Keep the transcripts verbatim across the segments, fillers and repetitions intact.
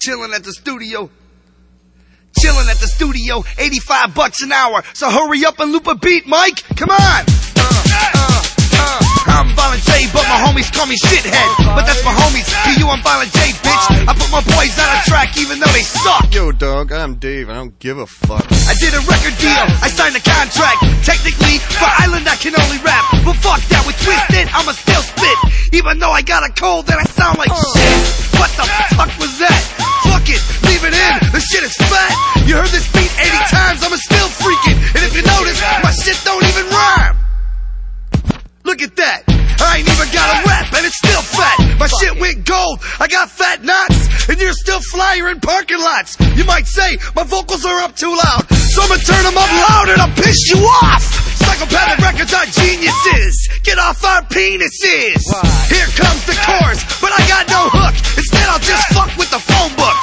chilling at the studio. Chilling at the studio, eighty-five bucks an hour. So hurry up and loop a beat, Mike. Come on. Uh, uh, uh. I'm Violent J, but my homies call me shithead. But that's my homies. To you, I'm Violent J, bitch. I put my boys on a track even though they suck. Yo, dog, I'm Dave. I don't give a fuck. I did a record deal. I signed a contract. Technically, for Island, I can only rap. But fuck that, with Twisted, I'ma still spit. Even though I got a cold and I sound like shit. What the fuck was that? Fuck it, leave it in. The shit is fat. You heard this beat eighty times, I'ma still freaking. And if you notice, my shit don't even rhyme. Look at that. I ain't even got a rap and it's still fat. My shit went gold. I got fat knots. And you're still flyer in parking lots. You might say my vocals are up too loud. So I'ma turn them up louder to piss you off. Psychopathic records are geniuses. Get off our penises. Here comes the chorus, but I got no hook. Instead I'll just fuck with the phone book.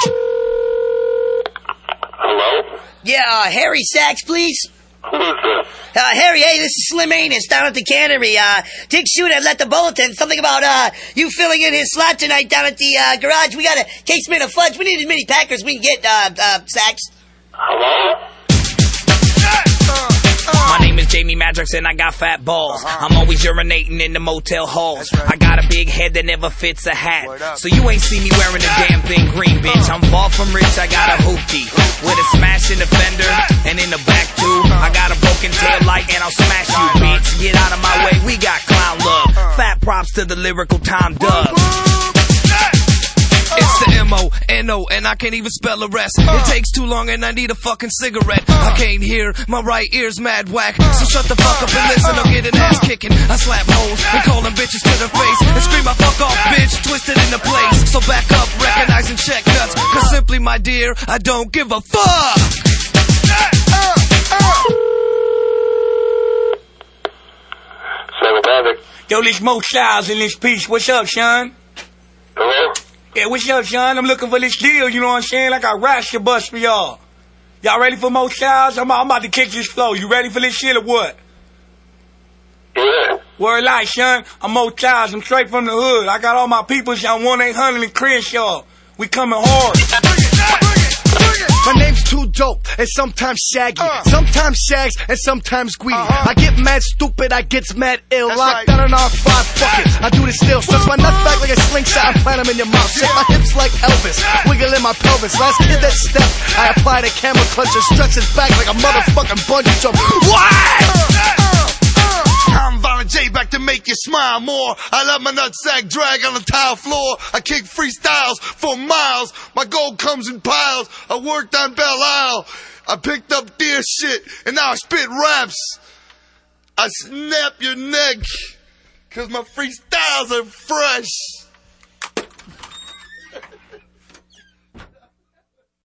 Hello? Yeah, uh, Harry Sachs, please. Who is this? Uh, Harry, hey, this is Slim Anus down at the cannery. Uh, Dick Shooter left the bulletin. Something about, uh, you filling in his slot tonight down at the, uh, garage. We got a casement of fudge. We need as many packers we can get, uh, uh, Sachs. Hello? My name is Jamie Madrox and I got fat balls. Uh-huh. I'm always urinating in the motel halls. Right. I got a big head that never fits a hat. So you ain't see me wearing a damn thing green, bitch. I'm far from rich, I got a hoopty with a smash in the fender and in the back too. I got a broken tail light and I'll smash you, bitch. Get out of my way, we got clown love. Fat props to the lyrical Tom Dub. It's the M O N O and I can't even spell the rest. It takes too long and I need a fucking cigarette. I can't hear, my right ear's mad whack. So shut the fuck up and listen, I'm getting ass kicking. I slap hoes and call them bitches to their face and scream my fuck off bitch, twisted in the place. So back up, recognize and check nuts. Cause simply my dear, I don't give a fuck. Seven Magic. Yo, this Mo Styles in this piece. What's up, Sean? Hello? Yeah, what's up, Sean? I'm looking for this deal, you know what I'm saying? Like I rash your bus for y'all. Y'all ready for Mo Styles? I'm, I'm about to kick this flow. You ready for this shit or what? Yeah. Word light, Sean. I'm Mo Styles. I'm straight from the hood. I got all my peoples on one eight hundred in Crenshaw. We coming hard. My name's too dope and sometimes shaggy, uh. sometimes shags and sometimes greedy. Uh-huh. I get mad stupid, I get mad ill. That's Locked right. down in R five, fuck it, I do this still. Stretch my nuts back like a slingshot and plant them in your mouth. Shake yeah. my hips like Elvis, wiggle in my pelvis. Last kid that step, I apply the camera clutch and stretch it back like a motherfucking bungee jump. What? I'm Violent J, back to make you smile more. I let my nutsack drag on the tile floor. I kick freestyles for miles. My gold comes in piles. I worked on Belle Isle. I picked up deer shit, and now I spit raps. I snap your neck, cause my freestyles are fresh.